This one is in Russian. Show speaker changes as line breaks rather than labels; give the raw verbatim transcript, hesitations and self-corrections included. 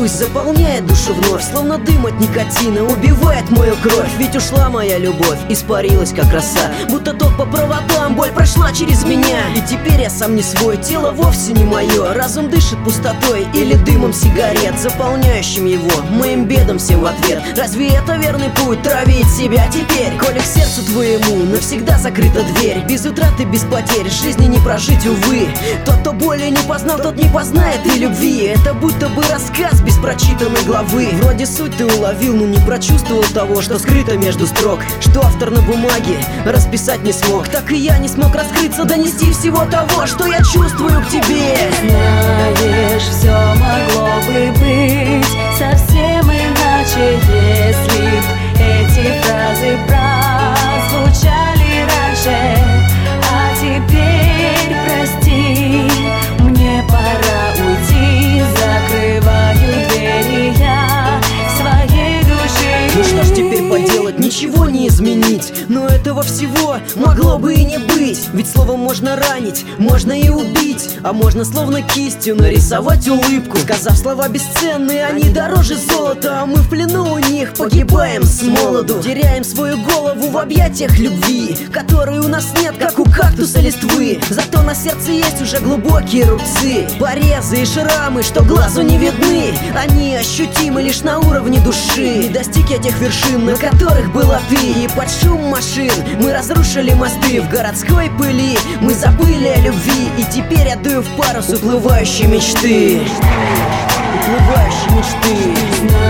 пусть заполняет душу вновь, словно дым от никотина убивает мою кровь. Ведь ушла моя любовь, испарилась как роса, будто ток по проводам, боль прошла через меня. И теперь я сам не свой, тело вовсе не мое. Разум дышит пустотой или дымом сигарет, заполняющим его, моим бедом всем в ответ. Разве это верный путь, травить себя теперь? Коли к сердцу твоему навсегда закрыта дверь, без утраты, без потерь, жизни не прожить, увы. Тот, кто боли не познал, тот не познает и любви. Это будто бы рассказ без прочитанной главы. Вроде суть ты уловил, но не прочувствовал того, что скрыто между строк, что автор на бумаге расписать не смог. Так и я не смог раскрыться, донести всего того, что я чувствую к тебе.
Знаешь, все могло бы быть совсем иначе, если б эти фразы прозвучали раньше. А теперь прости, мне пора уйти, закрываю двери я своей души.
Ну что ж теперь поделать, ничего не изменить, но этого всего могло бы и не быть. Ведь словом можно ранить, можно и убить, а можно словно кистью нарисовать улыбку. Сказав слова бесценные, они дороже золота, а мы в плену у них погибаем с молоду. Теряем свою голову в объятиях любви, которой у нас нет, как у кактуса листвы. Зато на сердце есть уже глубокие рубцы, порезы и шрамы, что глазу не видны. Они ощутимы лишь на уровне души. Не достиг я тех вершин, на которых была ты, и под шум машин мы разрушили мосты. В городской пыли мы забыли о любви, и теперь я дую в парус уплывающей мечты. Уплывающей мечты.